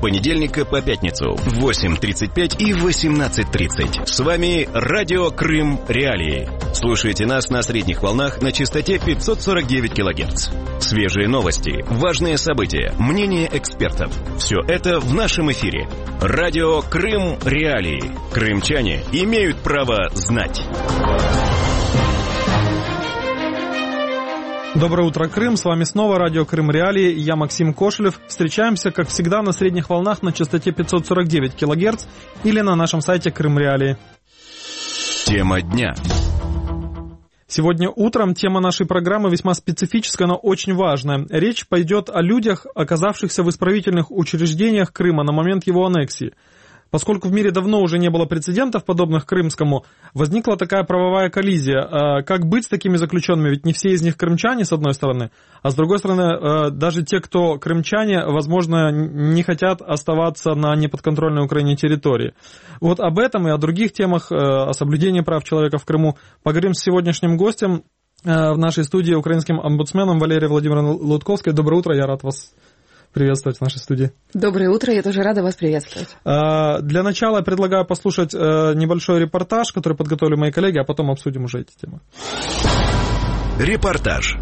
понедельника по пятницу в 8:35 и 18:30. С вами Радио Крым Реалии. Слушайте нас на средних волнах на частоте 549 кГц. Свежие новости, важные события, мнения экспертов. Все это в нашем эфире. Радио Крым Реалии. Крымчане имеют право знать. Доброе утро, Крым. С вами снова Радио Крым Реалии. Я Максим Кошелев. Встречаемся, как всегда, на средних волнах на частоте 549 кГц или на нашем сайте Крым Реалии. Тема дня. Сегодня утром тема нашей программы весьма специфическая, но очень важная. Речь пойдет о людях, оказавшихся в исправительных учреждениях Крыма на момент его аннексии. Поскольку в мире давно уже не было прецедентов, подобных крымскому, возникла такая правовая коллизия. Как быть с такими заключенными? Ведь не все из них крымчане, с одной стороны, а с другой стороны, даже те, кто крымчане, возможно, не хотят оставаться на неподконтрольной Украине территории. Вот об этом и о других темах, о соблюдении прав человека в Крыму поговорим с сегодняшним гостем в нашей студии, украинским омбудсменом Валерией Владимировной Лутковской. Доброе утро, я рад вас приветствовать в нашей студии. Доброе утро, я тоже рада вас приветствовать. Для начала я предлагаю послушать небольшой репортаж, который подготовили мои коллеги, а потом обсудим уже эти темы. Репортаж.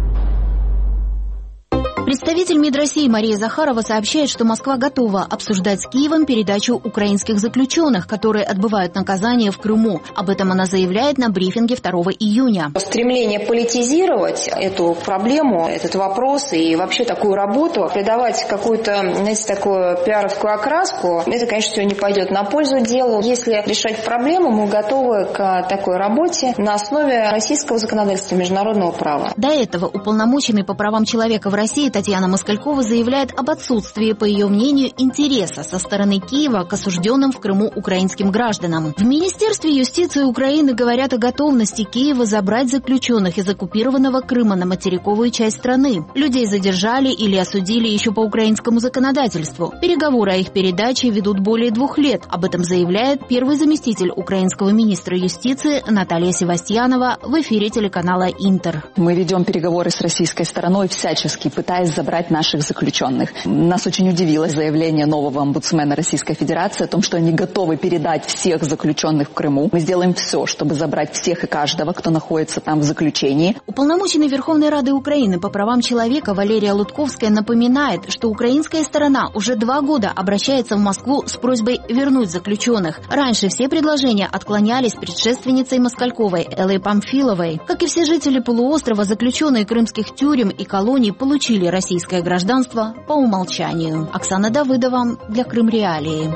Представитель МИД России Мария Захарова сообщает, что Москва готова обсуждать с Киевом передачу украинских заключенных, которые отбывают наказание в Крыму. Об этом она заявляет на брифинге 2 июня. Стремление политизировать эту проблему, этот вопрос и вообще такую работу, придавать какую-то, знаете, такую пиаровскую окраску, это, конечно, все не пойдет на пользу делу. Если решать проблему, мы готовы к такой работе на основе российского законодательства, международного права. До этого уполномоченный по правам человека в России Татьяна Москалькова заявляет об отсутствии, по ее мнению, интереса со стороны Киева к осужденным в Крыму украинским гражданам. В Министерстве юстиции Украины говорят о готовности Киева забрать заключенных из оккупированного Крыма на материковую часть страны. Людей задержали или осудили еще по украинскому законодательству. Переговоры о их передаче ведут более 2 лет. Об этом заявляет первый заместитель украинского министра юстиции Наталья Севастьянова в эфире телеканала «Интер». Мы ведем переговоры с российской стороной, всячески пытаясь забрать наших заключенных. Нас очень удивило заявление нового омбудсмена Российской Федерации о том, что они готовы передать всех заключенных в Крыму. Мы сделаем все, чтобы забрать всех и каждого, кто находится там в заключении. Уполномоченный Верховной Рады Украины по правам человека Валерия Лутковская напоминает, что украинская сторона уже 2 года обращается в Москву с просьбой вернуть заключенных. Раньше все предложения отклонялись предшественницей Москальковой Эллой Памфиловой. Как и все жители полуострова, заключенные крымских тюрем и колоний получили российское гражданство по умолчанию. Оксана Давыдова для Крым Реалии.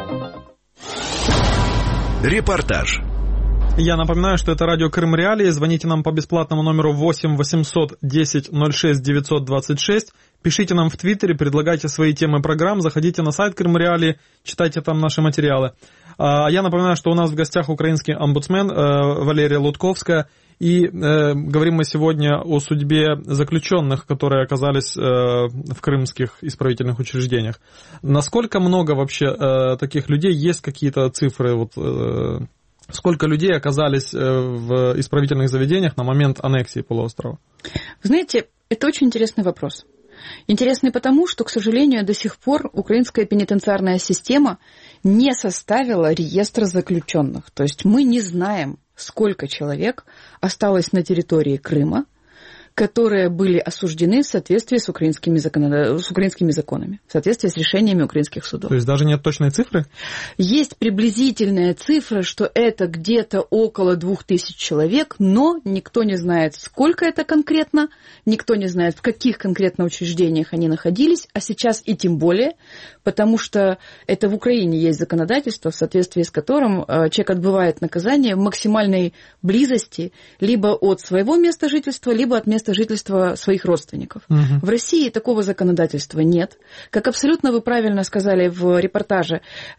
Репортаж. Я напоминаю, что это радио Крым Реалии. Звоните нам по бесплатному номеру 8 800 10 06 926. Пишите нам в Твиттере, предлагайте свои темы программ, заходите на сайт Крым Реалии, читайте там наши материалы. Я напоминаю, что у нас в гостях украинский омбудсмен Валерия Лутковская. И говорим мы сегодня о судьбе заключенных, которые оказались в крымских исправительных учреждениях. Насколько много вообще таких людей? Есть какие-то цифры? Сколько людей оказались в исправительных заведениях на момент аннексии полуострова? Вы знаете, это очень интересный вопрос. Интересный потому, что, к сожалению, до сих пор украинская пенитенциарная система не составила реестр заключенных. То есть мы не знаем, сколько человек осталось на территории Крыма, которые были осуждены в соответствии с украинскими законами, в соответствии с решениями украинских судов. То есть даже нет точной цифры? Есть приблизительная цифра, что это где-то около 2000 человек, но никто не знает, сколько это конкретно, никто не знает, в каких конкретно учреждениях они находились, а сейчас и тем более, потому что это в Украине есть законодательство, в соответствии с которым человек отбывает наказание в максимальной близости либо от своего места жительства, либо от места жительства своих родственников. В России такого законодательства нет. Как абсолютно вы правильно сказали в репортаже,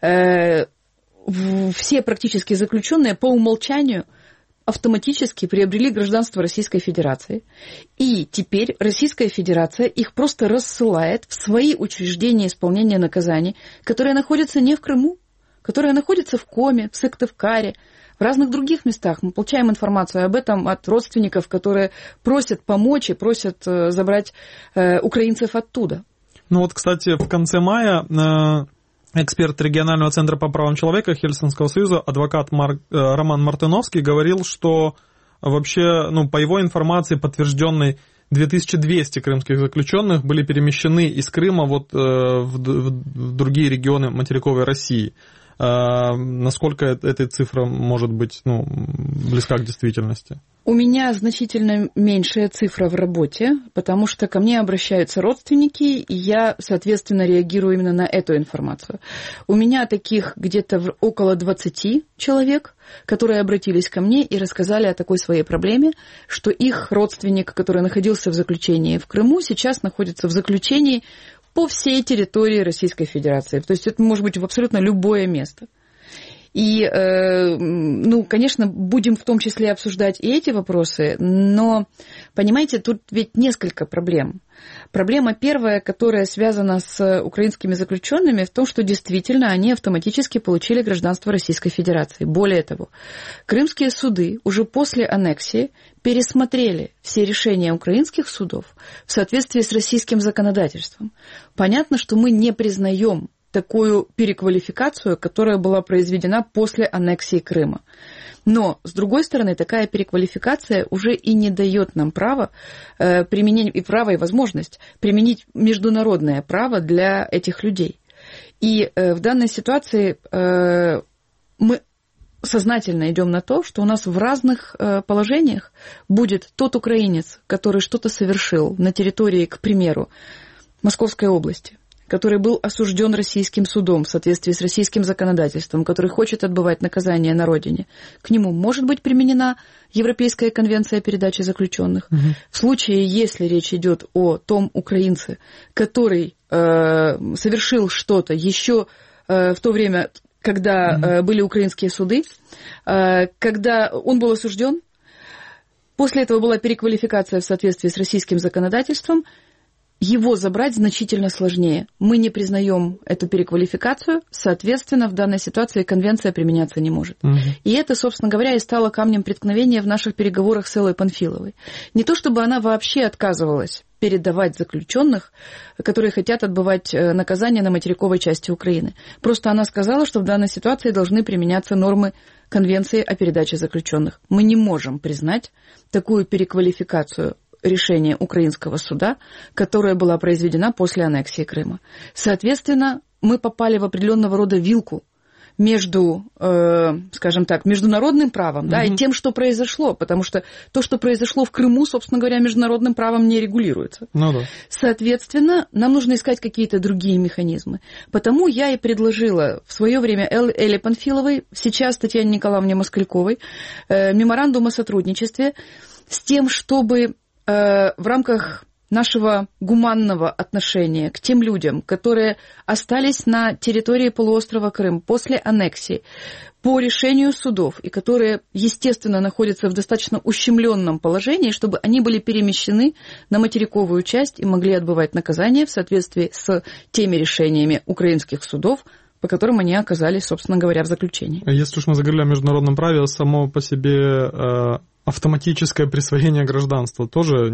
все практически заключенные по умолчанию автоматически приобрели гражданство Российской Федерации. И теперь Российская Федерация их просто рассылает в свои учреждения исполнения наказаний, которые находятся не в Крыму, которые находятся в Коме, в Сыктывкаре, в разных других местах. Мы получаем информацию об этом от родственников, которые просят помочь и просят забрать украинцев оттуда. Ну вот, кстати, в конце мая эксперт регионального центра по правам человека Хельсинского союза, адвокат Роман Мартыновский, говорил, что вообще, по его информации, подтвержденной, 2200 крымских заключенных были перемещены из Крыма в другие регионы материковой России. Насколько эта цифра может быть близка к действительности? У меня значительно меньшая цифра в работе, потому что ко мне обращаются родственники, и я, соответственно, реагирую именно на эту информацию. У меня таких где-то около 20 человек, которые обратились ко мне и рассказали о такой своей проблеме, что их родственник, который находился в заключении в Крыму, сейчас находится в заключении по всей территории Российской Федерации. То есть это может быть в абсолютно любое место. И, конечно, будем в том числе обсуждать и эти вопросы, но, понимаете, тут ведь несколько проблем. Проблема первая, которая связана с украинскими заключенными, в том, что действительно они автоматически получили гражданство Российской Федерации. Более того, крымские суды уже после аннексии пересмотрели все решения украинских судов в соответствии с российским законодательством. Понятно, что мы не признаем такую переквалификацию, которая была произведена после аннексии Крыма. Но, с другой стороны, такая переквалификация уже и не дает нам права применить, и право, и возможность применить международное право для этих людей. И в данной ситуации мы сознательно идем на то, что у нас в разных положениях будет тот украинец, который что-то совершил на территории, к примеру, Московской области, который был осужден российским судом в соответствии с российским законодательством, который хочет отбывать наказание на родине, к нему может быть применена Европейская конвенция о передаче заключенных. Угу. В случае, если речь идет о том украинце, который совершил что-то еще в то время, когда были украинские суды, когда он был осужден, после этого была переквалификация в соответствии с российским законодательством, его забрать значительно сложнее. Мы не признаем эту переквалификацию, соответственно, в данной ситуации конвенция применяться не может. Угу. И это, собственно говоря, и стало камнем преткновения в наших переговорах с Эллой Панфиловой. Не то чтобы она вообще отказывалась передавать заключенных, которые хотят отбывать наказание на материковой части Украины. Просто она сказала, что в данной ситуации должны применяться нормы Конвенции о передаче заключенных. Мы не можем признать такую переквалификацию решения украинского суда, которая была произведена после аннексии Крыма. Соответственно, мы попали в определенного рода вилку между, скажем так, международным правом, да, и тем, что произошло, потому что то, что произошло в Крыму, собственно говоря, международным правом не регулируется. Да. Соответственно, нам нужно искать какие-то другие механизмы. Потому я и предложила в свое время Элле Панфиловой, сейчас Татьяне Николаевне Москальковой, меморандум о сотрудничестве с тем, чтобы в рамках нашего гуманного отношения к тем людям, которые остались на территории полуострова Крым после аннексии по решению судов и которые, естественно, находятся в достаточно ущемленном положении, чтобы они были перемещены на материковую часть и могли отбывать наказание в соответствии с теми решениями украинских судов, по которым они оказались, собственно говоря, в заключении. Если уж мы заговорили о международном праве, само по себе автоматическое присвоение гражданства тоже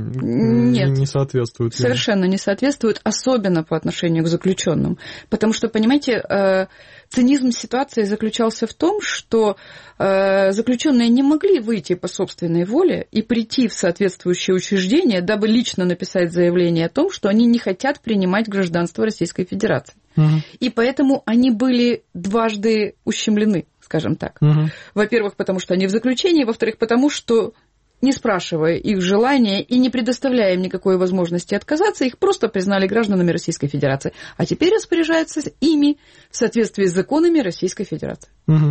не соответствует? Совершенно не соответствует, особенно по отношению к заключенным. Потому что, понимаете, цинизм ситуации заключался в том, что заключенные не могли выйти по собственной воле и прийти в соответствующее учреждение, дабы лично написать заявление о том, что они не хотят принимать гражданство Российской Федерации. И поэтому они были дважды ущемлены, скажем так. Во-первых, потому что они в заключении, во-вторых, потому что, не спрашивая их желания и не предоставляя им никакой возможности отказаться, их просто признали гражданами Российской Федерации. А теперь распоряжаются ими в соответствии с законами Российской Федерации.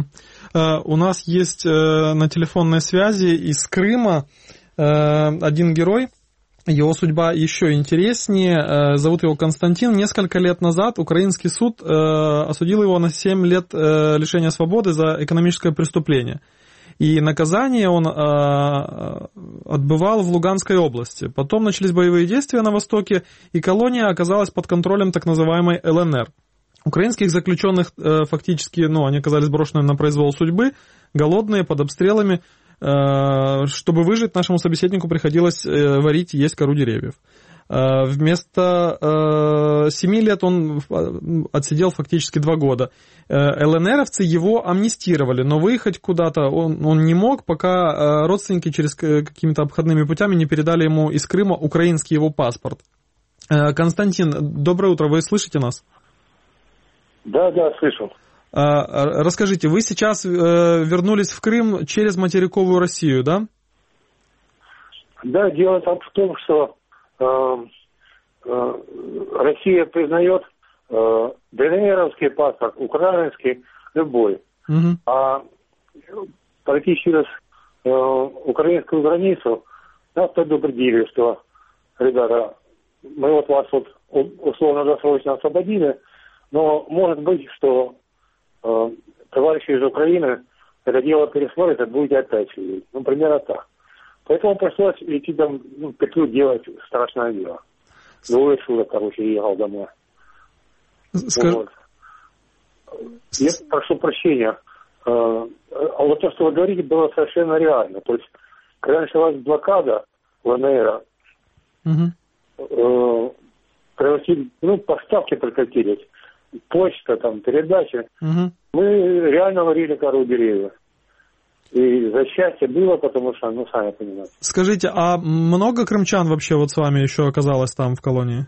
У нас есть на телефонной связи из Крыма один герой. Его судьба еще интереснее. Зовут его Константин. Несколько лет назад украинский суд осудил его на 7 лет лишения свободы за экономическое преступление. И наказание он отбывал в Луганской области. Потом начались боевые действия на Востоке, и колония оказалась под контролем так называемой ЛНР. Украинских заключенных фактически, они оказались брошены на произвол судьбы, голодные, под обстрелами. Чтобы выжить, нашему собеседнику приходилось варить и есть кору деревьев. Вместо 7 лет он отсидел фактически 2 года. ЛНРовцы его амнистировали, но выехать куда-то он не мог, пока родственники через какими-то обходными путями не передали ему из Крыма украинский его паспорт. Константин, доброе утро, вы слышите нас? Да, слышу. Расскажите, вы сейчас вернулись в Крым через материковую Россию, да? Да, дело в том, что Россия признает ДНРовский паспорт, украинский, любой. Угу. А пройти через украинскую границу нас предупредили, что, ребята, мы вот вас вот условно-досрочно освободили, но может быть, что товарищи из Украины это дело пересмотрят и будете опять сидеть. Ну, примерно так. Поэтому пришлось идти там, петлю делать, страшное дело. Двое суток, ехал домой. Вот. Я прошу прощения. А вот то, что вы говорите, было совершенно реально. То есть, когда началась блокада ЛНР, превратили, поставки прекратились, почта, там, передачи. Мы реально варили кору деревьев. И за счастье было, потому что, сами понимаете. Скажите, а много крымчан вообще вот с вами еще оказалось там в колонии?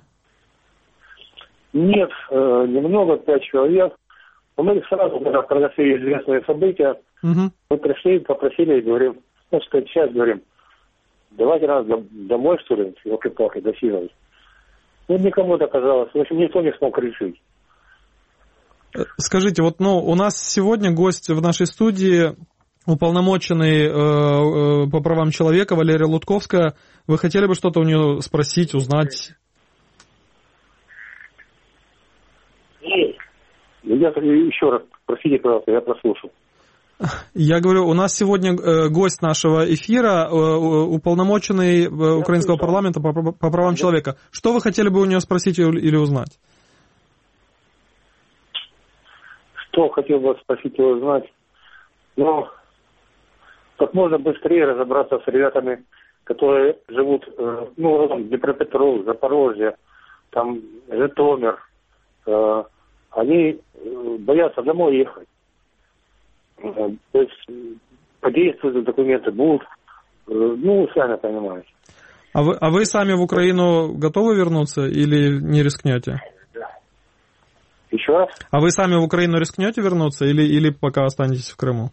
Нет, немного, 5 человек. Но мы сразу, когда произошли известные события, мы пришли, попросили и говорим, сейчас говорим, давайте нас домой, что ли, елки-палки, досиживать. Никому это оказалось. В общем, никто не смог решить. Скажите, вот, у нас сегодня гость в нашей студии, уполномоченный по правам человека Валерия Лутковская. Вы хотели бы что-то у нее спросить, узнать? Нет. Я еще раз, простите, пожалуйста, я прослушал. Я говорю, у нас сегодня гость нашего эфира, уполномоченный украинского парламента по правам человека. Что вы хотели бы у нее спросить или узнать? Что хотел бы спросить и узнать? Как можно быстрее разобраться с ребятами, которые живут, Днепропетровск, Запорожье, там, Житомир. Они боятся домой ехать. То есть подействуют документы, будут, сами понимаете. А вы сами в Украину готовы вернуться или не рискнете? Еще раз? А вы сами в Украину рискнете вернуться или пока останетесь в Крыму?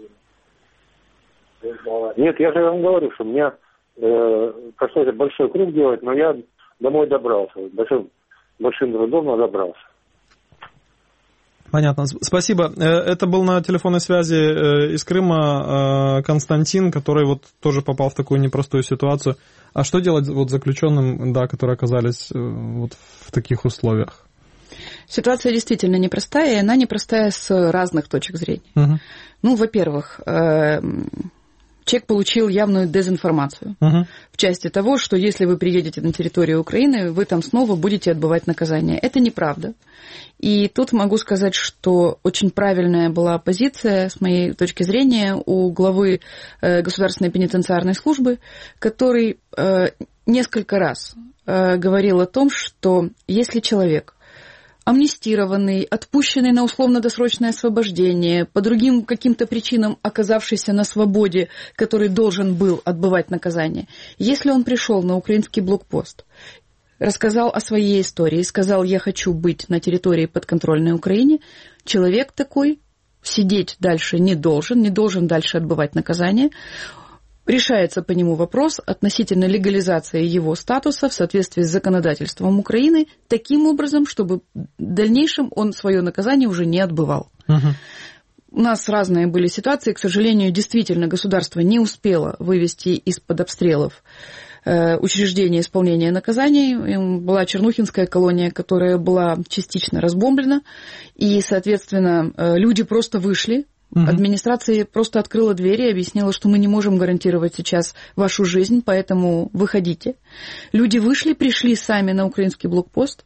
Нет, я же вам говорю, что мне пришлось большой круг делать, но я домой добрался. Большим трудом, но добрался. Понятно. Спасибо. Это был на телефонной связи из Крыма Константин, который вот тоже попал в такую непростую ситуацию. А что делать вот заключенным, которые оказались вот в таких условиях? Ситуация действительно непростая, и она непростая с разных точек зрения. Во-первых, человек получил явную дезинформацию в части того, что если вы приедете на территорию Украины, вы там снова будете отбывать наказание. Это неправда. И тут могу сказать, что очень правильная была позиция, с моей точки зрения, у главы Государственной пенитенциарной службы, который несколько раз говорил о том, что если человек амнистированный, отпущенный на условно-досрочное освобождение, по другим каким-то причинам оказавшийся на свободе, который должен был отбывать наказание, если он пришел на украинский блокпост, рассказал о своей истории, сказал, я хочу быть на территории подконтрольной Украине, человек такой сидеть дальше не должен дальше отбывать наказание. Решается по нему вопрос относительно легализации его статуса в соответствии с законодательством Украины таким образом, чтобы в дальнейшем он свое наказание уже не отбывал. У нас разные были ситуации. К сожалению, действительно, государство не успело вывести из-под обстрелов учреждение исполнения наказаний. Была Чернухинская колония, которая была частично разбомблена. И, соответственно, люди просто вышли. Администрация просто открыла двери и объяснила, что мы не можем гарантировать сейчас вашу жизнь, поэтому выходите. Люди вышли, пришли сами на украинский блокпост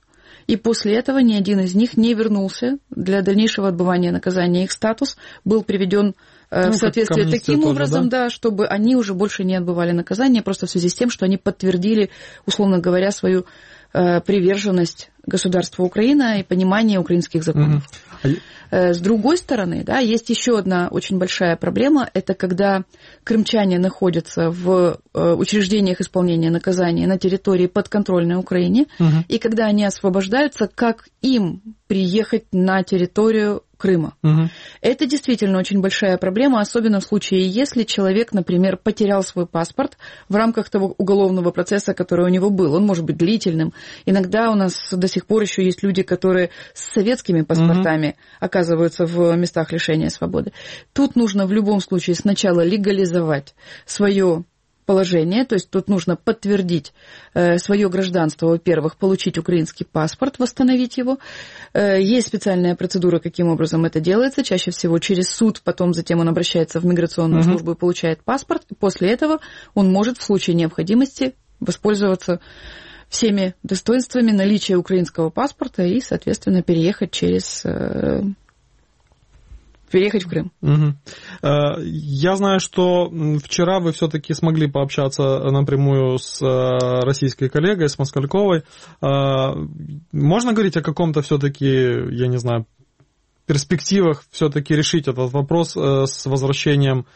И после этого ни один из них не вернулся. Для дальнейшего отбывания наказания их статус был приведен в соответствие таким образом, да, чтобы они уже больше не отбывали наказание, просто в связи с тем, что они подтвердили, условно говоря, свою приверженность государству Украина и понимание украинских законов. С другой стороны, да, есть еще одна очень большая проблема, это когда крымчане находятся в учреждениях исполнения наказания на территории подконтрольной Украине, и когда они освобождаются, как им приехать на территорию Крыма. Это действительно очень большая проблема, особенно в случае, если человек, например, потерял свой паспорт в рамках того уголовного процесса, который у него был. Он может быть длительным. Иногда у нас до сих пор еще есть люди, которые с советскими паспортами оказываются в местах лишения свободы. Тут нужно в любом случае сначала легализовать свое положение, то есть тут нужно подтвердить свое гражданство, во-первых, получить украинский паспорт, восстановить его. Есть специальная процедура, каким образом это делается, чаще всего через суд, потом затем он обращается в миграционную службу и получает паспорт, и после этого он может в случае необходимости воспользоваться всеми достоинствами наличия украинского паспорта и, соответственно, переехать в Крым. Я знаю, что вчера вы все-таки смогли пообщаться напрямую с российской коллегой, с Москальковой. Можно говорить о каком-то все-таки, я не знаю, перспективах все-таки решить этот вопрос с возвращением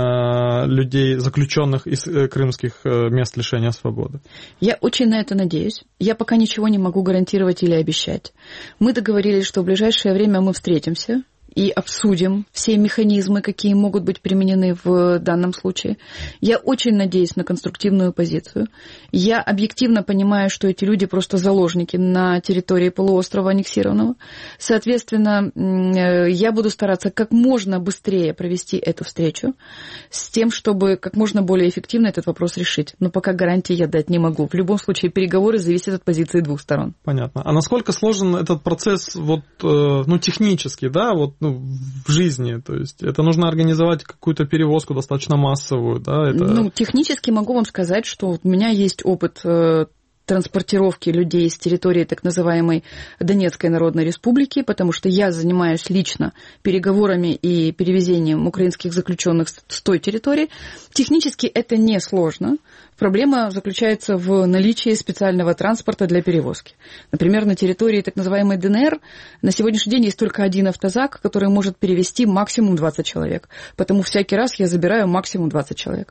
людей, заключенных из крымских мест лишения свободы? Я очень на это надеюсь. Я пока ничего не могу гарантировать или обещать. Мы договорились, что в ближайшее время мы встретимся и обсудим все механизмы, какие могут быть применены в данном случае. Я очень надеюсь на конструктивную позицию. Я объективно понимаю, что эти люди просто заложники на территории полуострова аннексированного. Соответственно, я буду стараться как можно быстрее провести эту встречу с тем, чтобы как можно более эффективно этот вопрос решить. Но пока гарантии я дать не могу. В любом случае, переговоры зависят от позиции двух сторон. Понятно. А насколько сложен этот процесс технически, да, в жизни, то есть это нужно организовать какую-то перевозку достаточно массовую, да? Технически могу вам сказать, что у меня есть опыт транспортировки людей с территории так называемой Донецкой Народной Республики, потому что я занимаюсь лично переговорами и перевезением украинских заключенных с той территории. Технически это несложно. Проблема заключается в наличии специального транспорта для перевозки. Например, на территории так называемой ДНР на сегодняшний день есть только один автозак, который может перевезти максимум 20 человек. Потому всякий раз я забираю максимум 20 человек.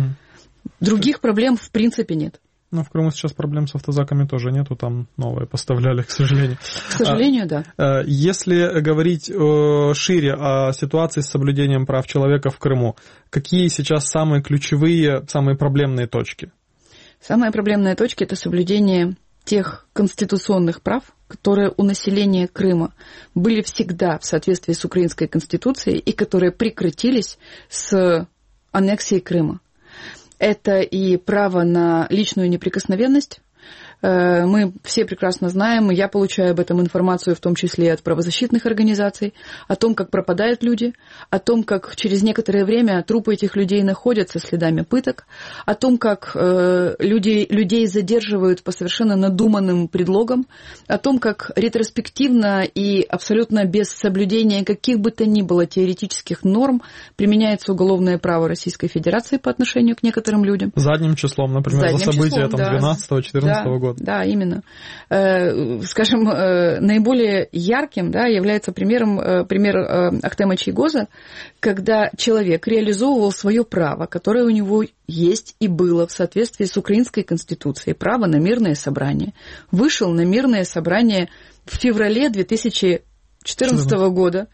Других проблем в принципе нет. В Крыму сейчас проблем с автозаками тоже нету, там новые поставляли, к сожалению. К сожалению, да. Если говорить шире о ситуации с соблюдением прав человека в Крыму, какие сейчас самые ключевые, самые проблемные точки? Самые проблемные точки – это соблюдение тех конституционных прав, которые у населения Крыма были всегда в соответствии с украинской конституцией и которые прекратились с аннексией Крыма. Это и право на личную неприкосновенность. Мы все прекрасно знаем, и я получаю об этом информацию, в том числе от правозащитных организаций, о том, как пропадают люди, о том, как через некоторое время трупы этих людей находят со следами пыток, о том, как людей задерживают по совершенно надуманным предлогам, о том, как ретроспективно и абсолютно без соблюдения каких бы то ни было теоретических норм применяется уголовное право Российской Федерации по отношению к некоторым людям. Задним числом, например, за события 12-14 года. Да, именно. Скажем, наиболее ярким, да, является пример Ахтема Чийгоза, когда человек реализовывал свое право, которое у него есть и было в соответствии с украинской конституцией, право на мирное собрание. Вышел на мирное собрание в феврале 2014 года.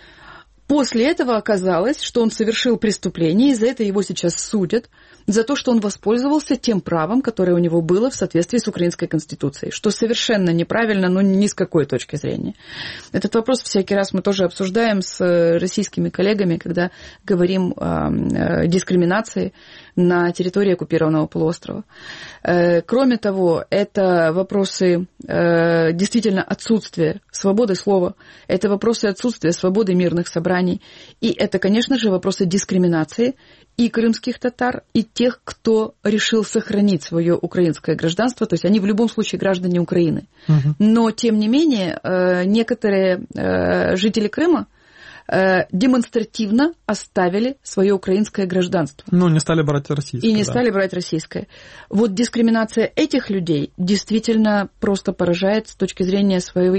После этого оказалось, что он совершил преступление, и за это его сейчас судят, за то, что он воспользовался тем правом, которое у него было в соответствии с украинской конституцией, что совершенно неправильно, но ни с какой точки зрения. Этот вопрос всякий раз мы тоже обсуждаем с российскими коллегами, когда говорим о дискриминации на территории оккупированного полуострова. Кроме того, это вопросы действительно отсутствия свободы слова, это вопросы отсутствия свободы мирных собраний, собраний. И это, конечно же, вопросы дискриминации и крымских татар, и тех, кто решил сохранить свое украинское гражданство, то есть они в любом случае граждане Украины. Но, тем не менее, некоторые жители Крыма демонстративно оставили свое украинское гражданство. Ну, не стали брать российское. И не стали брать российское. Вот дискриминация этих людей действительно просто поражает с точки зрения своего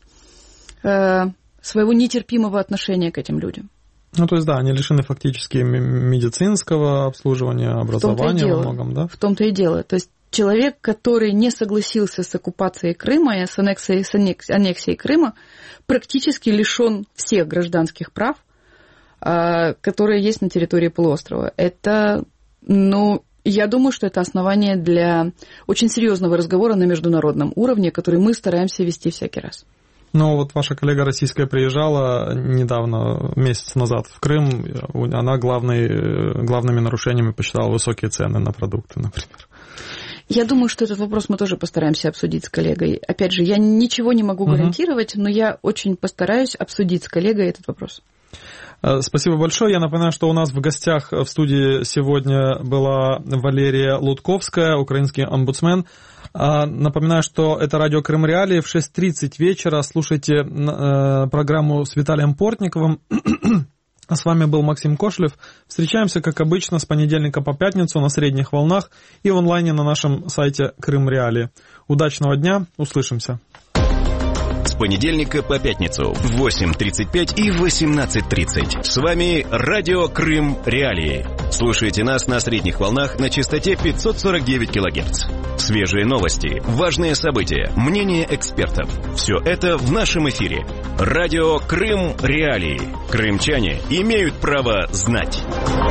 нетерпимого отношения к этим людям. Ну, то есть, да, они лишены фактически медицинского обслуживания, образования во многом, да? В том-то и дело. То есть человек, который не согласился с оккупацией Крыма и с аннексией Крыма, практически лишен всех гражданских прав, которые есть на территории полуострова. Это, я думаю, что это основание для очень серьезного разговора на международном уровне, который мы стараемся вести всякий раз. Ну, вот ваша коллега российская приезжала недавно, месяц назад, в Крым. Она главными нарушениями посчитала высокие цены на продукты, например. Я думаю, что этот вопрос мы тоже постараемся обсудить с коллегой. Опять же, я ничего не могу гарантировать, но я очень постараюсь обсудить с коллегой этот вопрос. Спасибо большое. Я напоминаю, что у нас в гостях в студии сегодня была Валерия Лутковская, украинский омбудсмен. Напоминаю, что это радио Крым Реалии. В 6:30 вечера слушайте программу с Виталием Портниковым. А с вами был Максим Кошелев. Встречаемся, как обычно, с понедельника по пятницу на средних волнах и в онлайне на нашем сайте Крым Реалии. Удачного дня. Услышимся. С понедельника по пятницу в 8:35 и 18:30. С вами радио Крым Реалии. Слушайте нас на средних волнах на частоте 549 кГц. Свежие новости, важные события, мнения экспертов. Все это в нашем эфире. Радио Крым Реалии. Крымчане имеют право знать.